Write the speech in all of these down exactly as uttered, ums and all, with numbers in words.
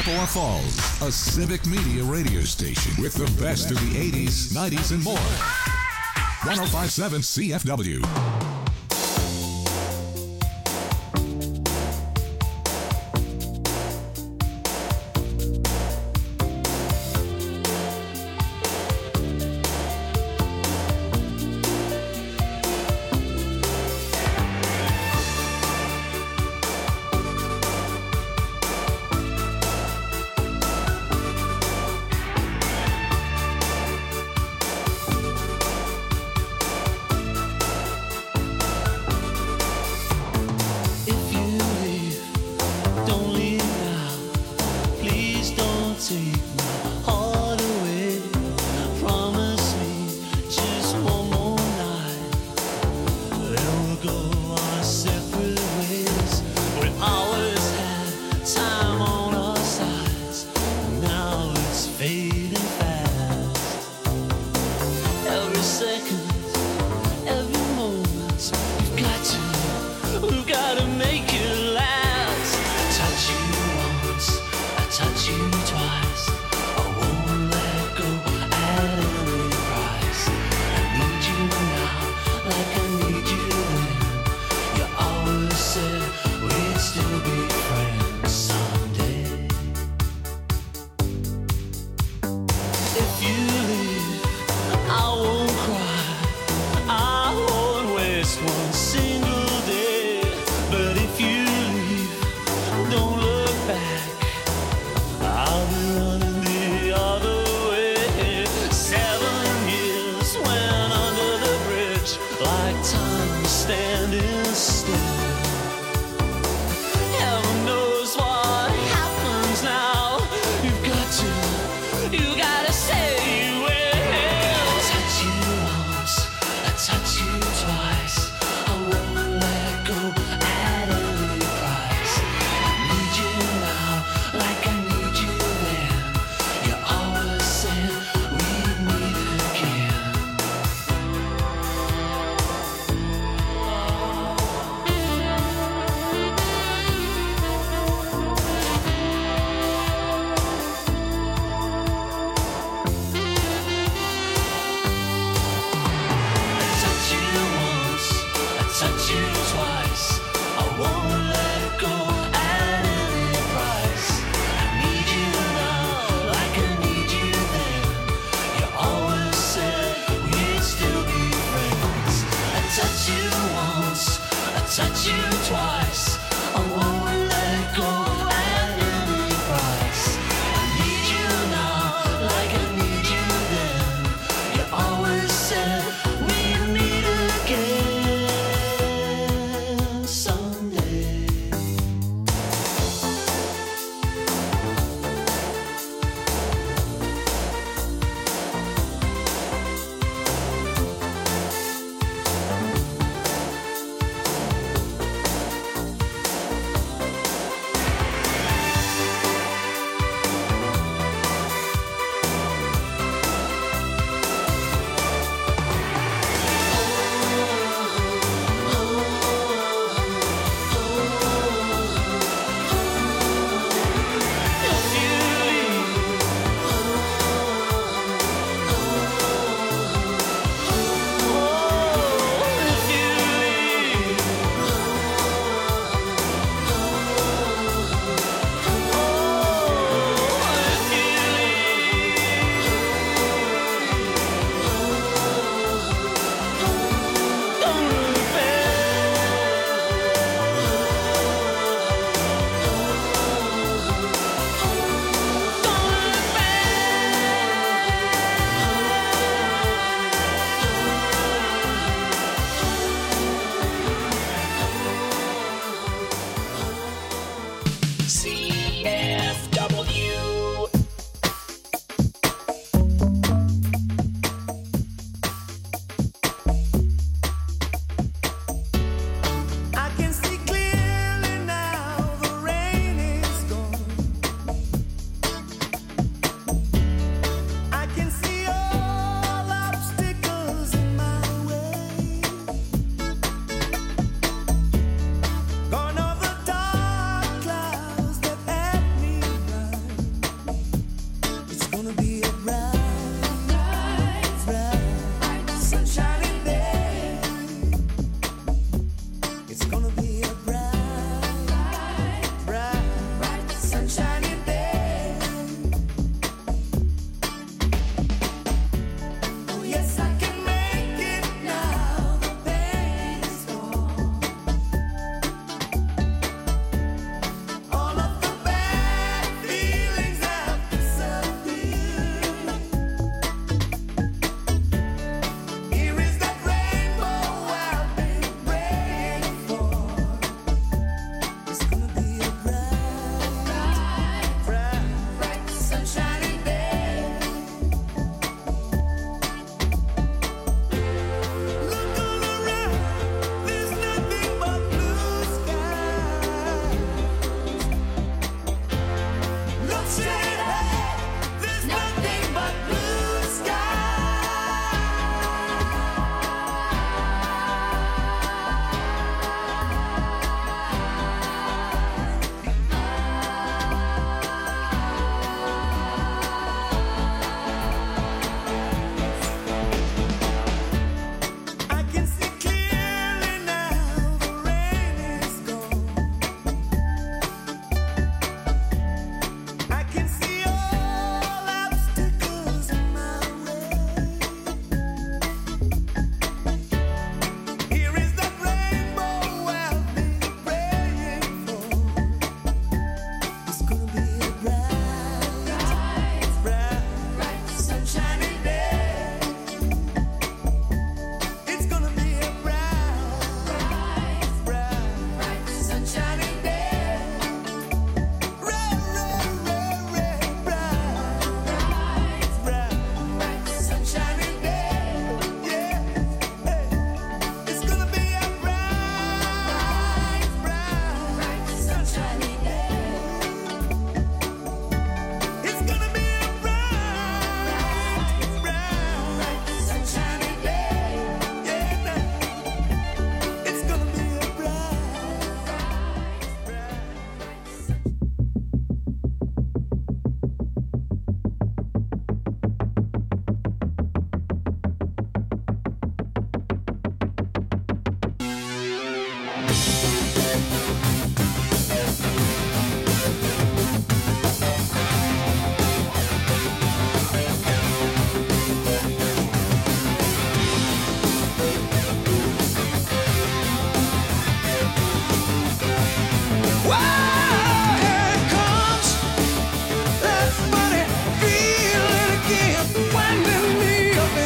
Chippewa Falls, a civic media radio station with the best of the eighties, nineties, and more. one oh five point seven C F W.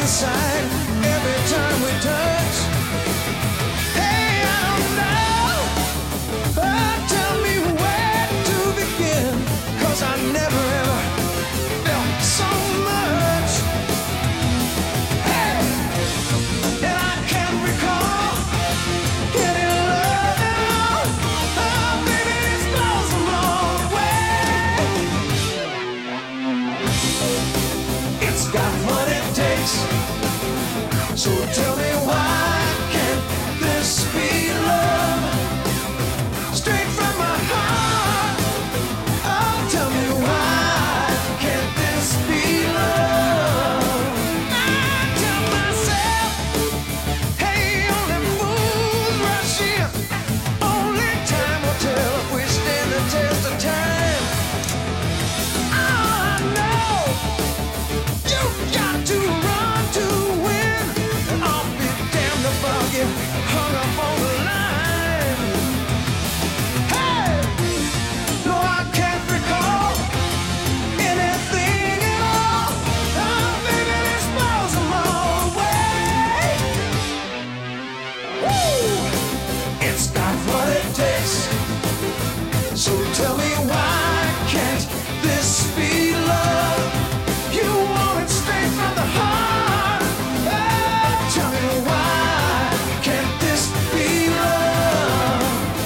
side every time we touch. Hey, I don't know. Oh, tell me where to begin, 'cause I never ever felt so much. Hey, and I can't recall getting love at all. Oh, baby, this blows them all away. It's got what it takes. So tell me, why can't this be love? Straight from my heart. Oh, tell me, why can't this be love? I tell myself, hey, only fools rush in. Only time will tell if we stand the test of time. Oh, I know you got to run to win. I'll be damned if I'll get hung up on the line. Hey, no, I can't recall anything at all. Oh, baby, this blows them all away. Woo! It's got what it takes. So tell me, why can't this be love? You want it straight from the heart. Oh, tell me, why can't this be love?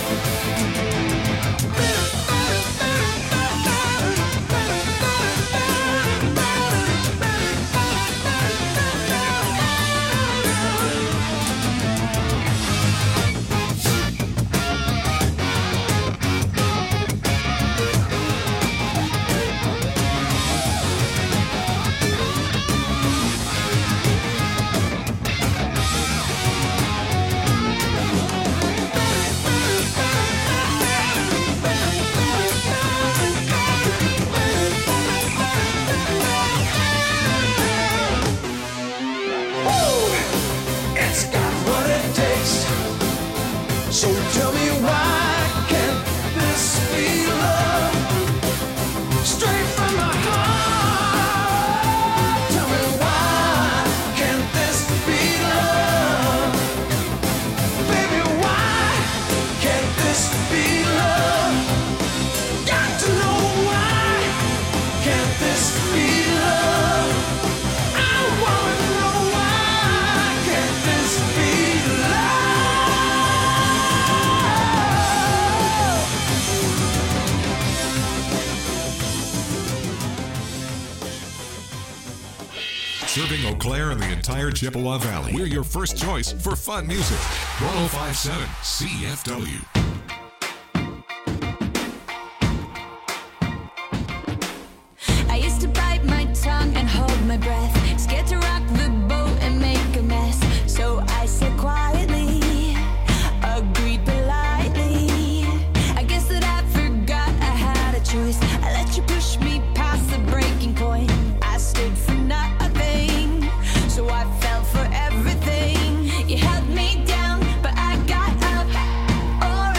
Woo! It's got what it takes. So tell me, why can't this be love? Straight from my heart. Tell me, why can't this be love? Baby, why can't this be love? Got to know, why can't this be love? I wanna know, why can't this be love? Serving Eau Claire and the entire Chippewa Valley. We're your first choice for fun music. one oh five point seven C F W. I used to bite my tongue and hold my breath, scared to rock the boat and make a mess. So I said quietly, agreed politely. I guess that I forgot I had a choice. I let you push me past the breaking point. I stood for nothing, so I fell for everything. You held me down, but I got up. All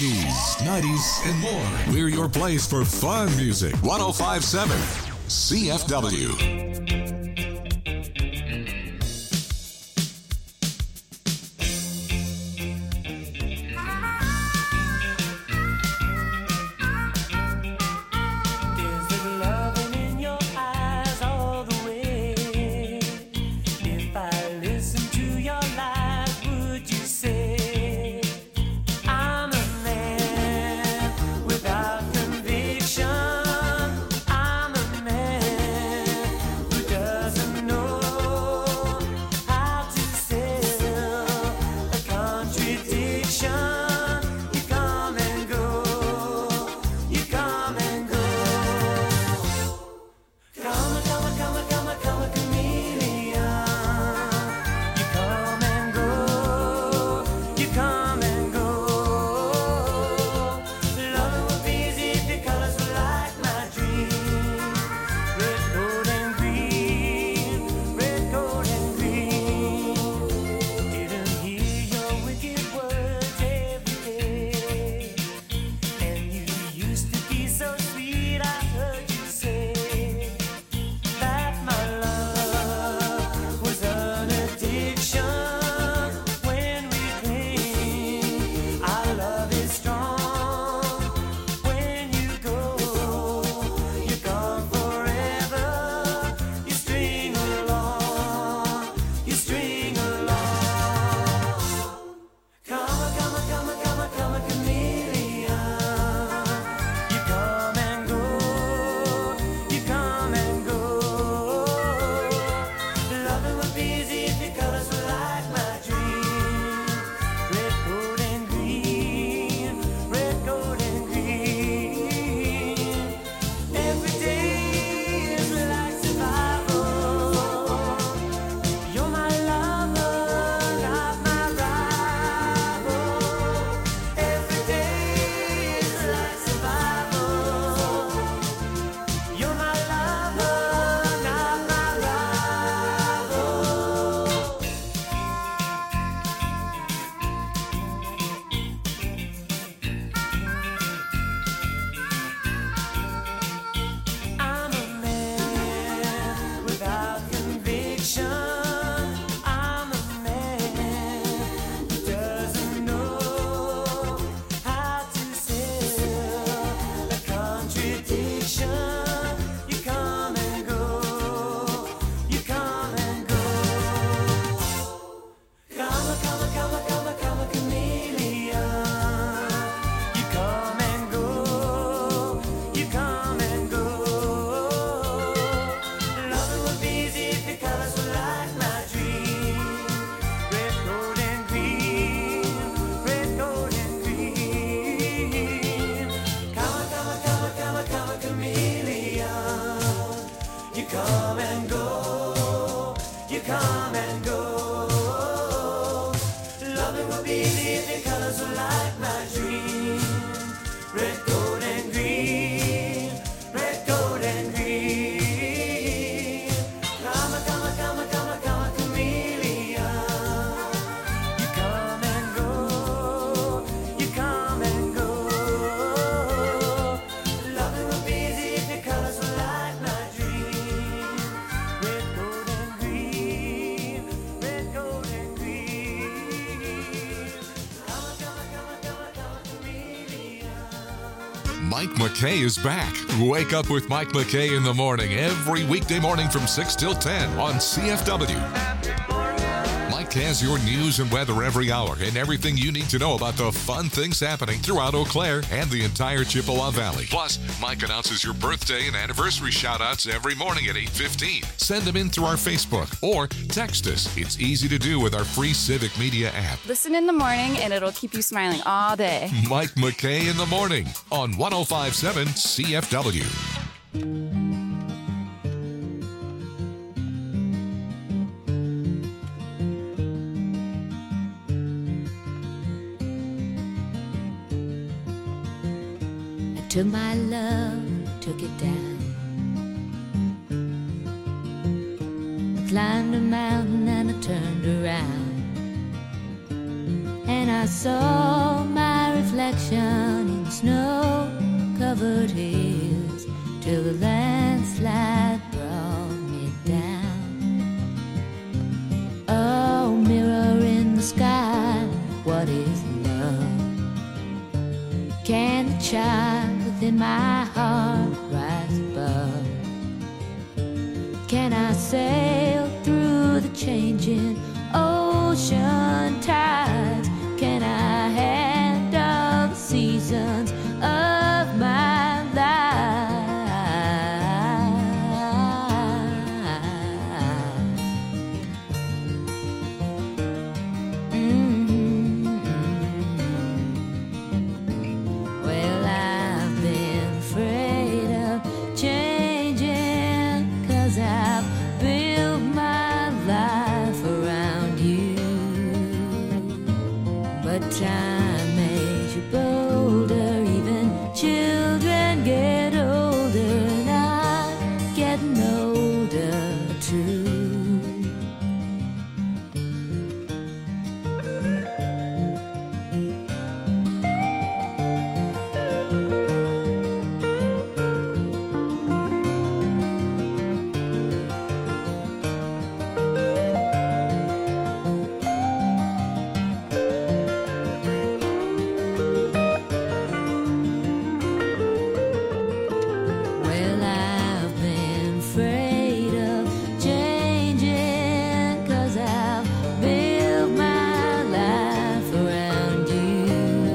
eighties, nineties, and more. We're your place for fun music. one oh five point seven C F W. Mike McKay is back. Wake up with Mike McKay in the morning every weekday morning from six till ten on C F W. Mike has your news and weather every hour and everything you need to know about the fun things happening throughout Eau Claire and the entire Chippewa Valley. Plus, Mike announces your birthday and anniversary shout-outs every morning at eight fifteen. Send them in through our Facebook or text us. It's easy to do with our free Civic Media app. Listen in the morning and it'll keep you smiling all day. Mike McKay in the morning on one oh five point seven C F W. Took my love, took it down. I climbed a mountain and I turned around, and I saw my reflection reflection in snow-covered hills till the landslide brought me down. Oh, mirror in the sky, what is love? Can the child within my heart rise above? Can I sail through the changing ocean tides? Can I handle the seasons of my life? Mm-hmm. Well, I've been afraid of changing, 'cause I've built my life around you. But time makes you bolder, even children get older, and I'm getting older too. Well, I've been afraid of changing, 'cause I've built my life around you.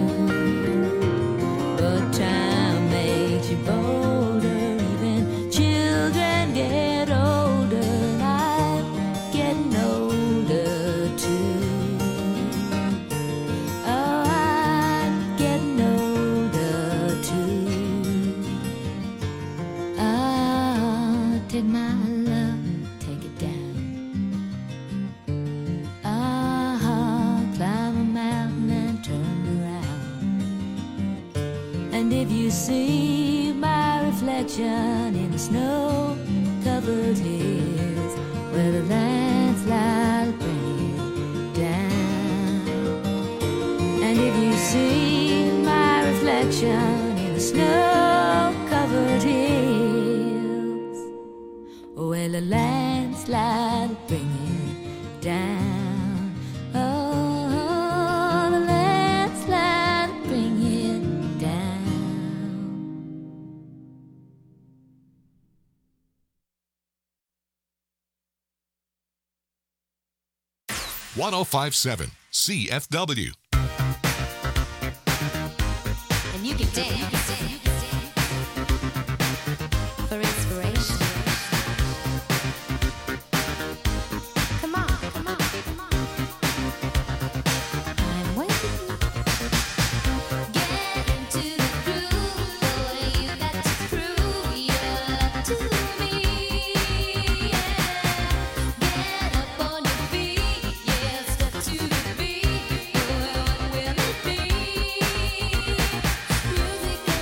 But time makes you bolder, even children get older, and I'm getting older too. Oh, I'm getting older too. Ah, take my love, take it down. Ah, climb a mountain and turn around. And if you see my reflection in the snow-covered hills, where the landslide bring it down. And if you see my reflection in the snow-covered hills, well, the landslide will bring it down. Oh, the landslide will bring it down. one oh five point seven C F W. And you can dance for inspiration. Come on, come on, come on. I'm waiting. Get into the groove, boy, you got to prove your love to me. Yeah. Get up on your feet, yeah, step to the beat, boy, what will it be? Music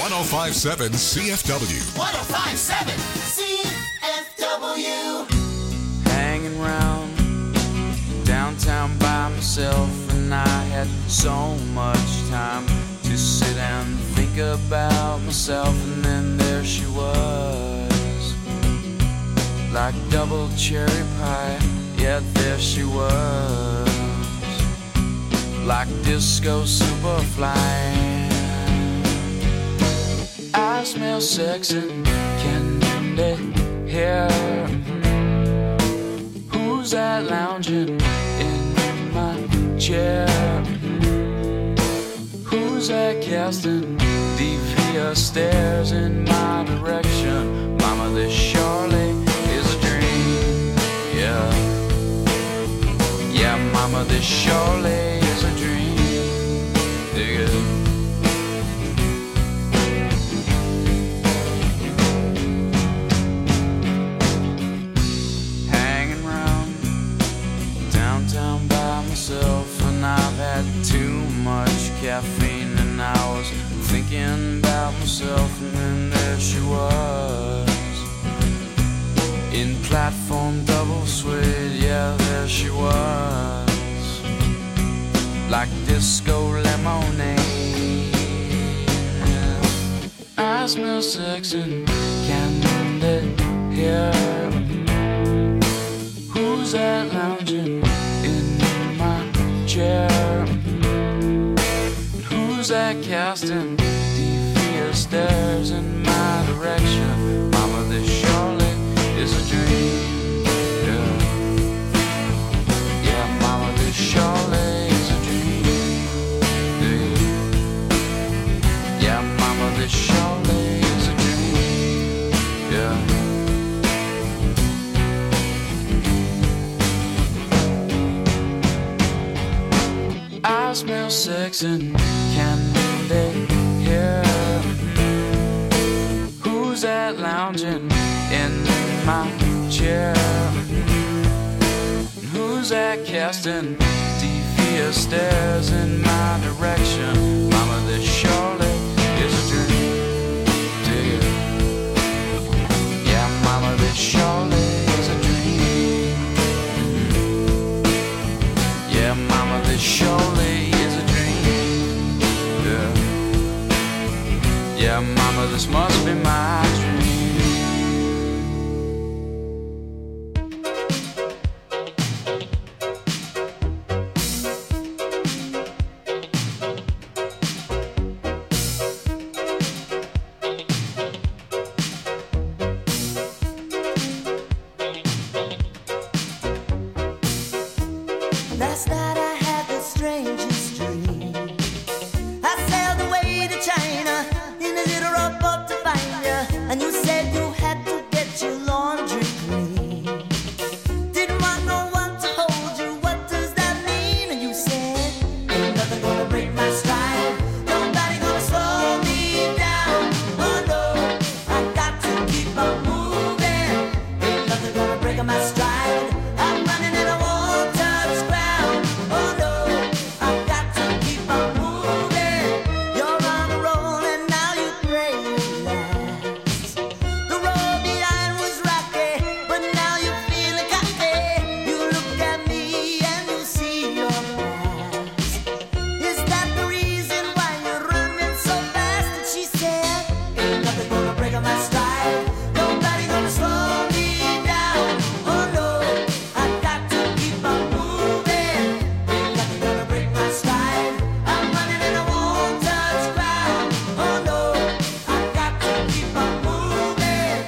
one oh five point seven C F W. one oh five point seven C F W. Hanging round downtown by myself, and I had so much time to sit and think about myself. And then there she was, like double cherry pie. Yeah, there she was, like disco superfly. I smell sex and candy here. Who's that lounging in my chair? Who's that casting devious stares in my direction? Mama, this surely is a dream. Yeah, yeah, mama, this surely is a dream. Dig it. And I've had too much caffeine, and I was thinking about myself. And then there she was, in platform double suede. Yeah, there she was, like disco lemonade. I smell sex and candy here. Who's that lounging in chair? Who's that casting devious stares in my direction? Mama, this surely is a dream. Yeah, yeah, mama, this surely is a dream. Yeah, yeah, mama, this surely is a dream. Yeah. I smell sex and candy here. Who's that lounging in my chair? Who's that casting devious stares in my direction? Mama, this surely is a dream. Dig it. Yeah, mama, this surely is a dream. Yeah, mama, this surely is a dream. Yeah, yeah, mama, this must be my dream. Last night I had the strangest dream. I sailed away to China in a little rowboat to find you, and you said you had to get your laundry clean. Didn't want no one to hold you. What does that mean? And you said, ain't nothing gonna break my stride. Nobody gonna slow me down. Oh no, I got to keep on moving. Ain't nothing gonna break my stride. I'm running and I won't touch ground. Oh no, I got to keep on moving. You're on a roll and now you pray you last. The road behind was rocky, but now you're feeling cocky. You look at me and you see your past. Is that the reason why you're running so fast? And she said, ain't nothing gonna break my stride. Nobody gonna slow me down. Oh no, I got to keep on moving. Ain't nothing gonna break my stride. I'm running and I won't touch ground. Oh no, I got to keep on moving.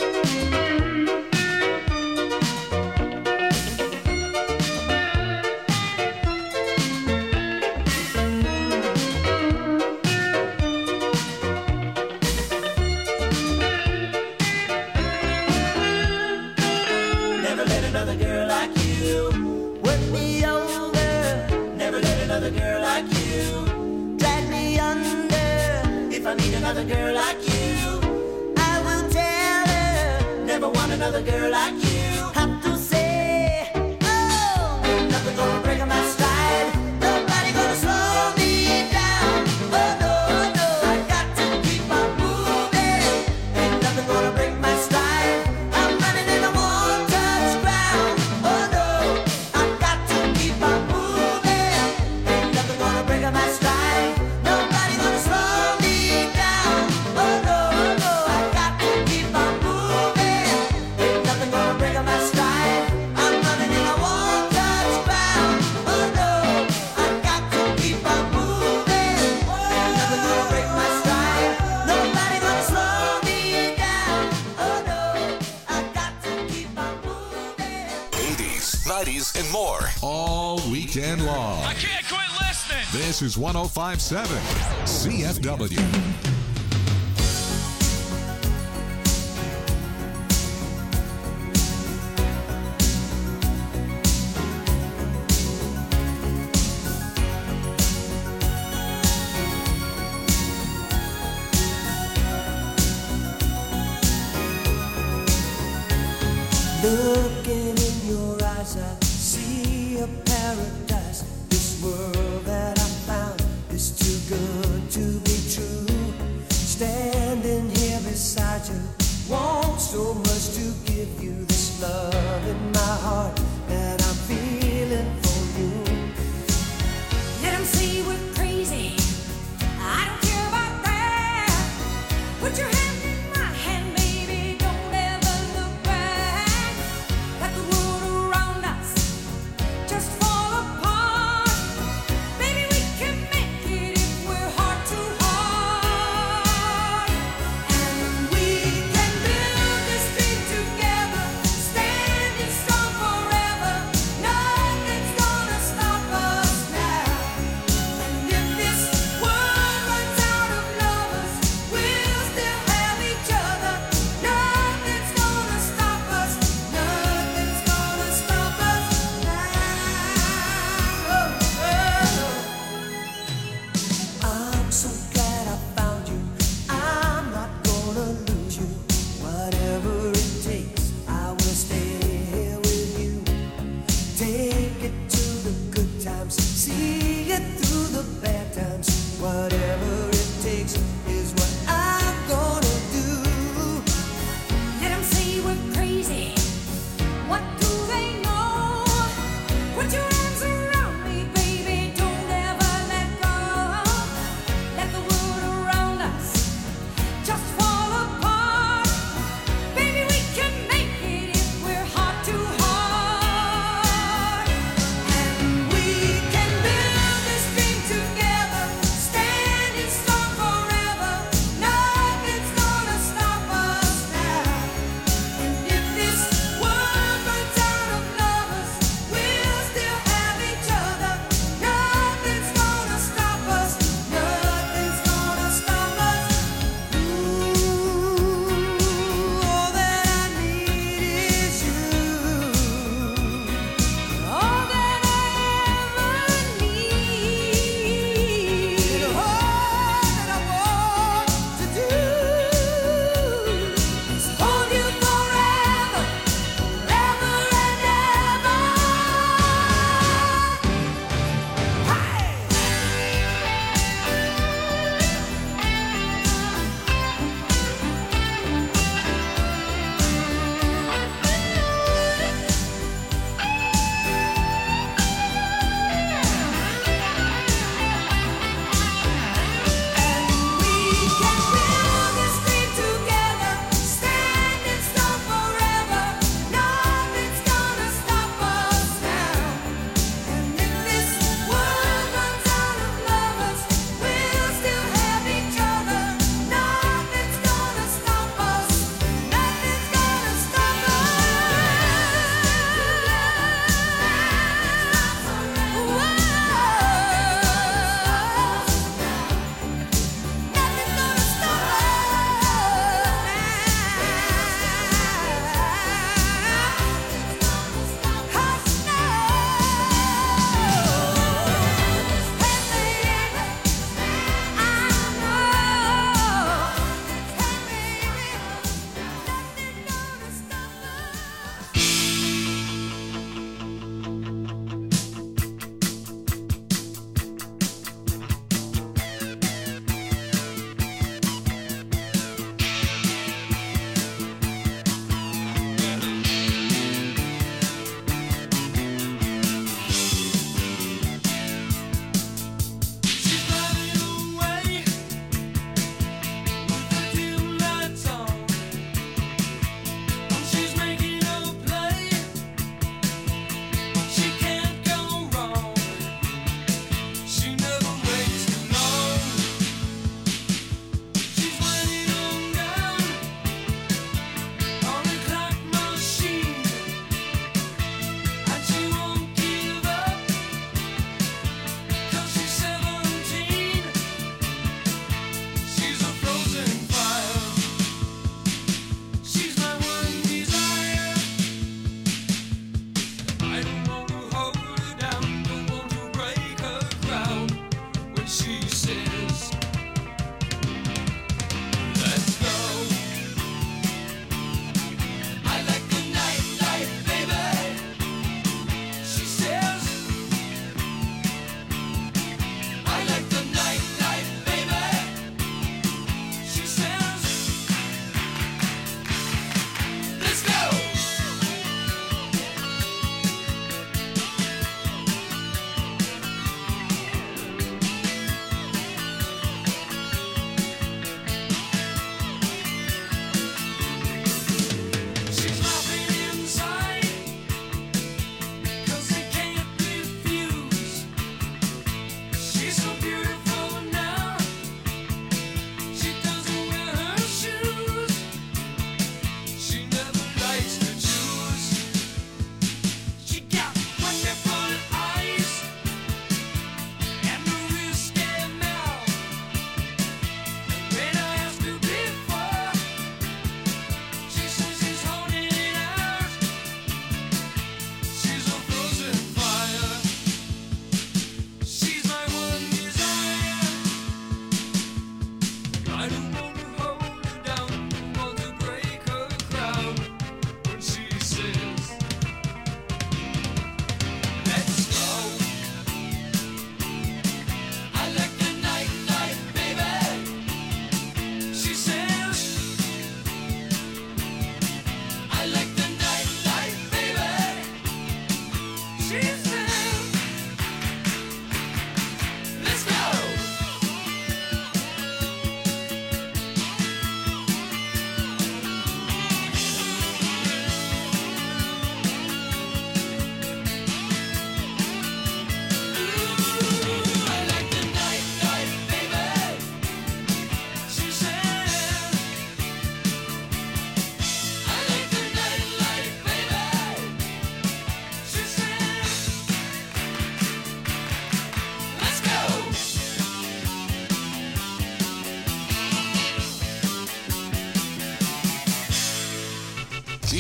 Never let another girl like you work me over. Never let another girl like you drag me under. If I meet another girl like you, I will tell her. Never want another girl like you. Have to say, oh, ain't nothing gonna break my stride. Nobody gonna slow me down. Oh no, no, I got to keep on more all weekend long. I can't quit listening. This is one oh five point seven C F W. Looking in your eyes, I see a paradise. This world that I found is too good to be true. Standing here beside you, want so much to give you this love in my heart that I'm feeling for you. Let 'em say we're crazy. I don't care about that. Put your hand in my hand, baby. Don't ever look back. Let the world around us just fall apart. Baby, we can make it if we're heart to heart. And we can build this dream together, standing strong forever. Nothing's gonna stop us now. And if this world runs out of lovers, we'll still have each other. Nothing's gonna stop us. Nothing's gonna stop us now. I'm so glad I found you. I'm not gonna lose you. Whatever it takes, I will stay here with you. Take it to the good times, see it through the bad times. Whatever it takes is what I'm gonna do. Let 'em say we're crazy. What do they know? Put your arms around me, baby. Don't ever let go. Let the world around us just fall apart. Baby, we can make it if we're heart to heart. And we can build this dream together, standing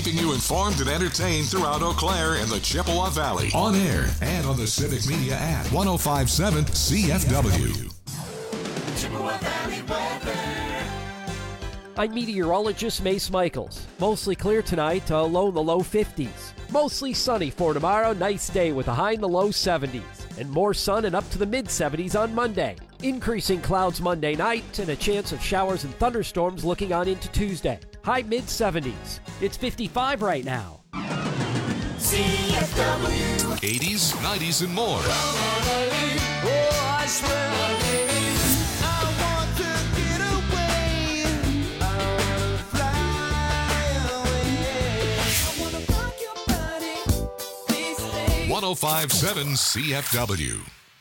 keeping you informed and entertained throughout Eau Claire and the Chippewa Valley. On air and on the Civic Media app. one oh five point seven C F W. Chippewa Valley weather. I'm meteorologist Mace Michaels. Mostly clear tonight, uh, low in the low fifties. Mostly sunny for tomorrow, nice day with a high in the low seventies. And more sun and up to the mid seventies on Monday. Increasing clouds Monday night and a chance of showers and thunderstorms looking on into Tuesday. High mid seventies. It's fifty-five right now. C F W. eighties, nineties, and more. Oh, I swear. I want to get away. I wanna fly away. I wanna rock your body. Please stay. one oh five point seven C F W.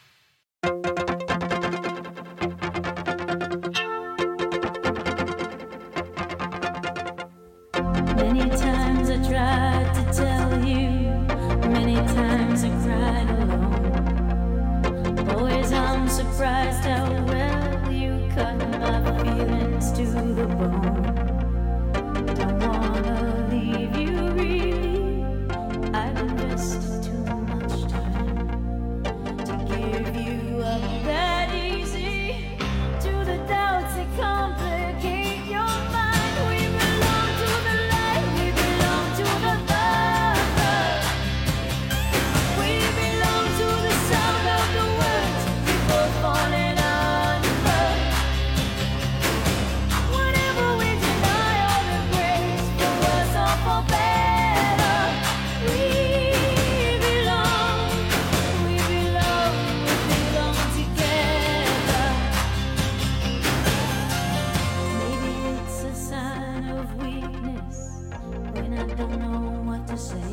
Many times I tried to tell you, many times I cried alone. Always I'm surprised how well you cut my feelings to the bone. Don't wanna leave you really, I've invested too much time to give you up that easy to the doubts that complicate your mind. We belong to the light, we belong to the love. We belong to the sound of the words before falling under. Whatever we deny or embrace, for worse or for better, we belong, we belong, we belong together. Maybe it's a sign of weakness when I don't know what to say.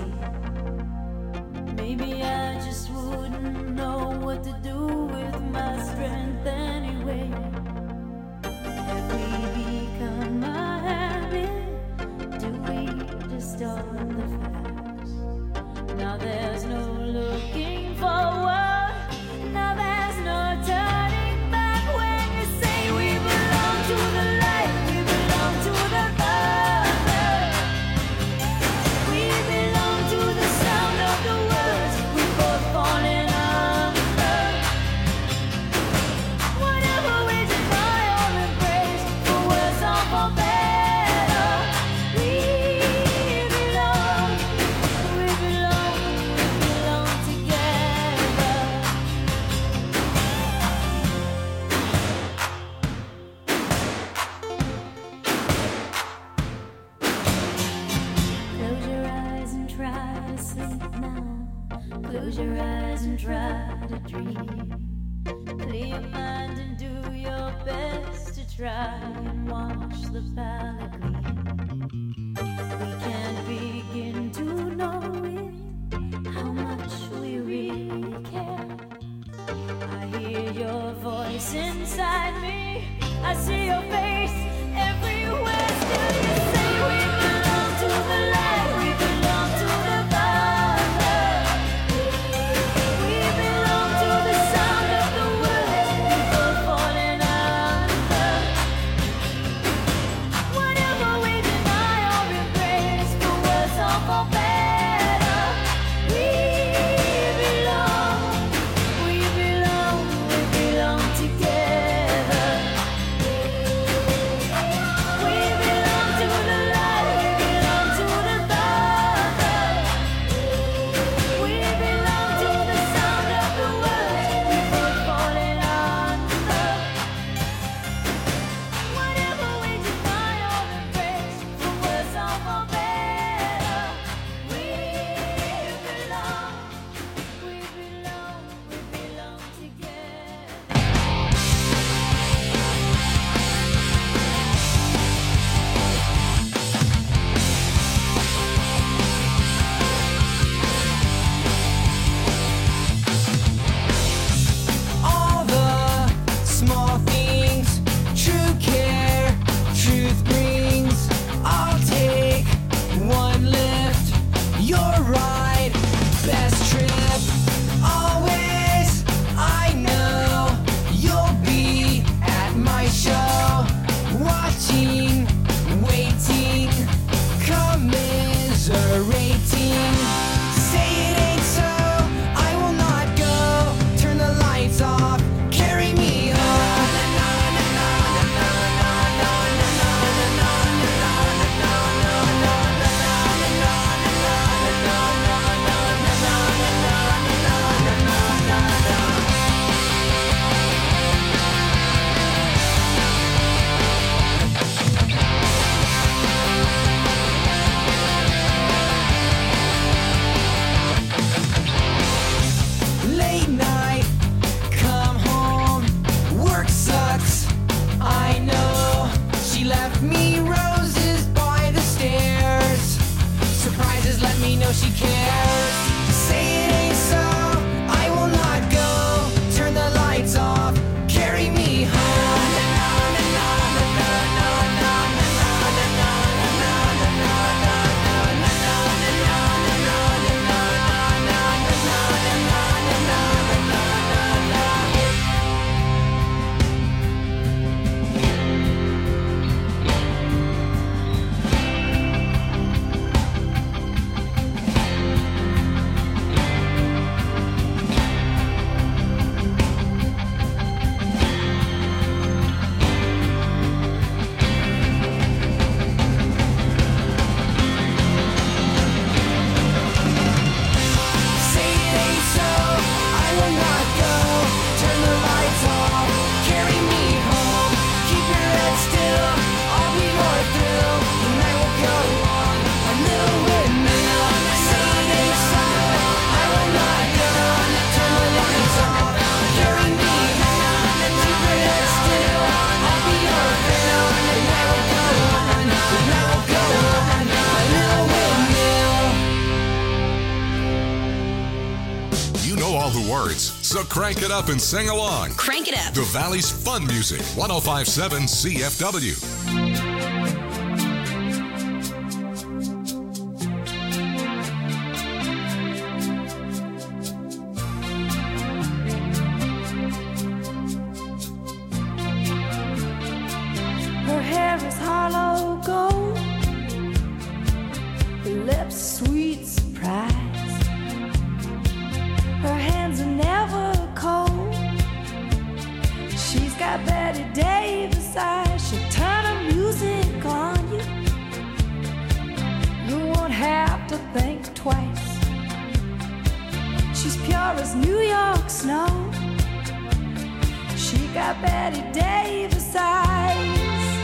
Maybe I just wouldn't know what to do with my strength anyway. Have we become a habit? Do we just own the facts? Now there's no looking forward. Now there's no turning back when you say we belong to the light, we belong to the love. We belong to the sound of the words we both falling under. Whatever we deny or embrace, for worse or for better, we belong, we belong, we belong together. Close your eyes and try to sleep now. Close your eyes and try to dream. Clear your mind and do your best to try and watch the palette gleam. We can't begin to know it, how much we really care. I hear your voice inside me. I see your face everywhere. Still you say we belong to the light, we belong to the love. We belong to the sound of the words before falling under. Whatever we deny or embrace, for worse or for better, we belong, we belong, we belong together. We belong to So crank it up and sing along. Crank it up. The Valley's fun music, one oh five point seven C F W. Her hair is hollow gold, her lips sweet surprise. Her hands are never cold. She's got Betty Davis eyes. She'll turn her music on you. You won't have to think twice. She's pure as New York snow. She got Betty Davis eyes.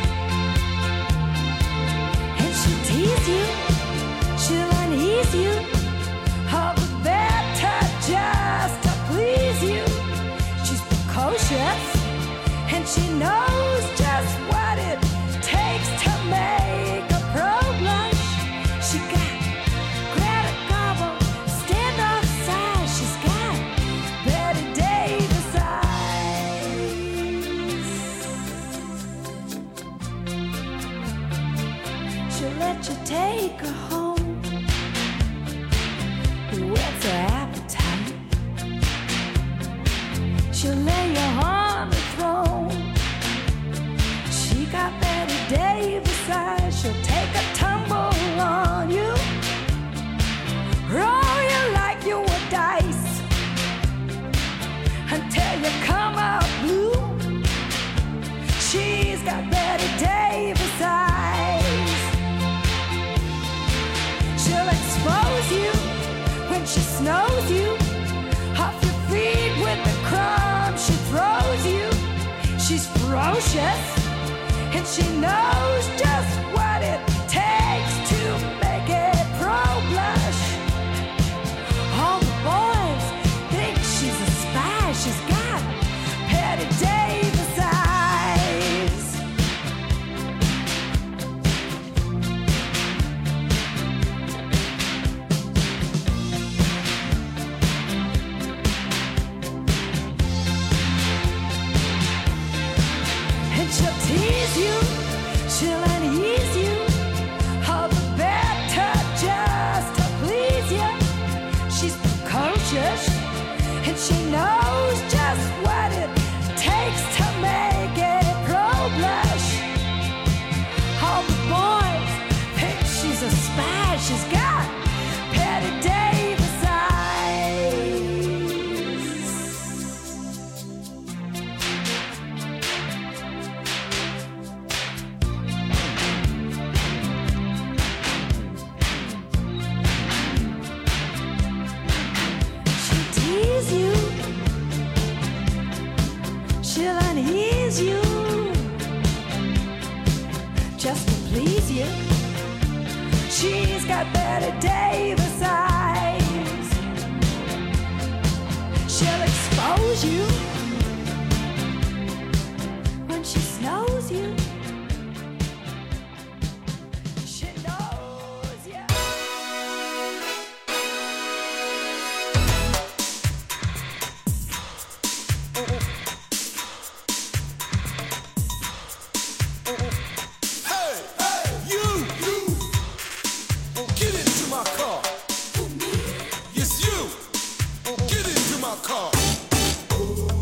She'll tease you, she'll unease you, all the better just to please you. She's precocious, and she knows just what it takes to make a pro blush. She got Greta Garbo, standoff size. She's got Betty Davis eyes. She'll let you take her home. What's her appetite? She'll lay you on the throne. She got Betty Davis eyes. She'll take a tumble on you, roll you like you were dice until you come out blue. She's got Betty Davis eyes. She'll expose you when she snows you off your feet with the crumbs she throws you. She's ferocious, and she knows just what it takes to make a pro blush. All the boys think she's a spy. She's got Betty Davis eyes. And she'll tease you, she'll unease you, all the better just to please you. She's precocious, and she knows just what it takes to make a pro blush. All the boys think she's a spy. She's got Betty Davis eyes. She'll tease you, she'll unease you, just to please you. She's got Betty Davis eyes. She'll expose you when she snows you. She knows you. Hey, hey, you, you, get into my car. Yes, you, get into my car.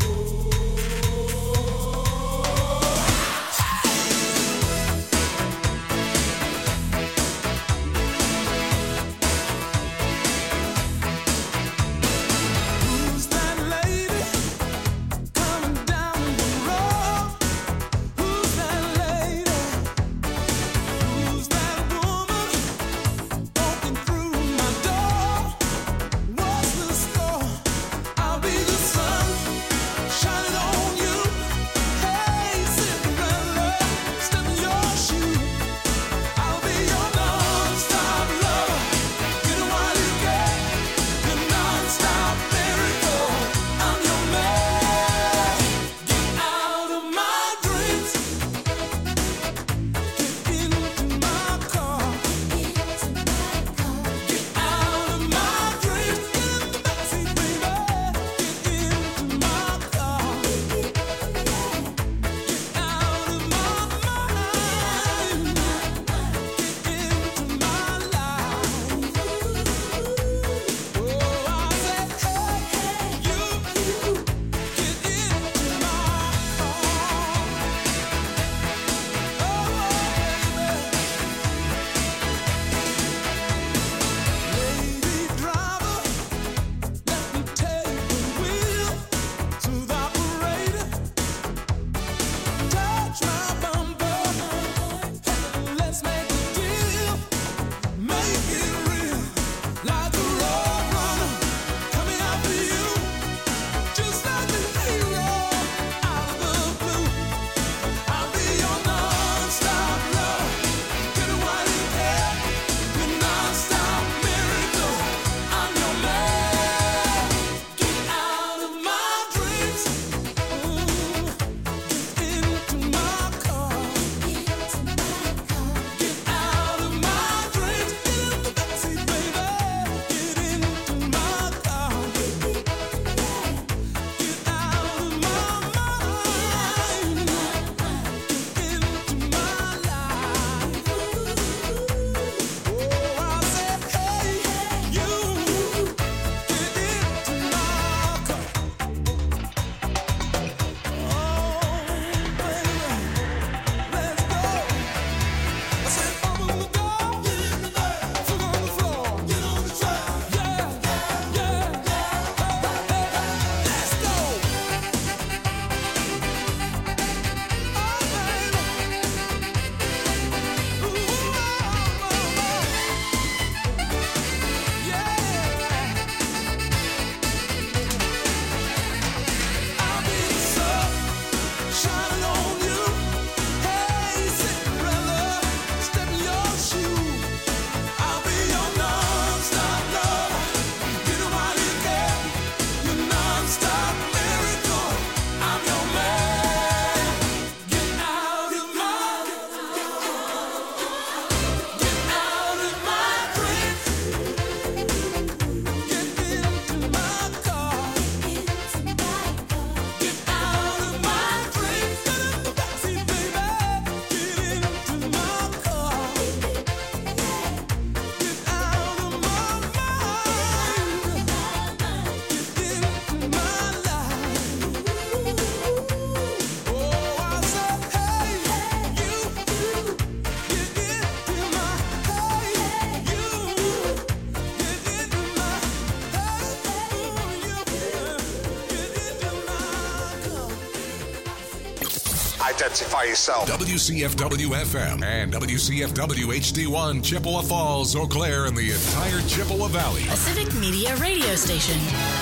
Identify yourself. W C F W F M and W C F W H D one, Chippewa Falls, Eau Claire, and the entire Chippewa Valley. A Civic Media radio station.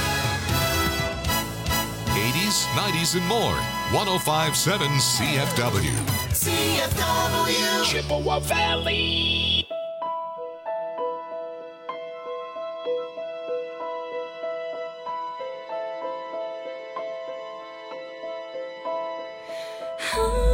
eighties, nineties, and more. one oh five point seven C F W. C F W. Chippewa Valley. Oh.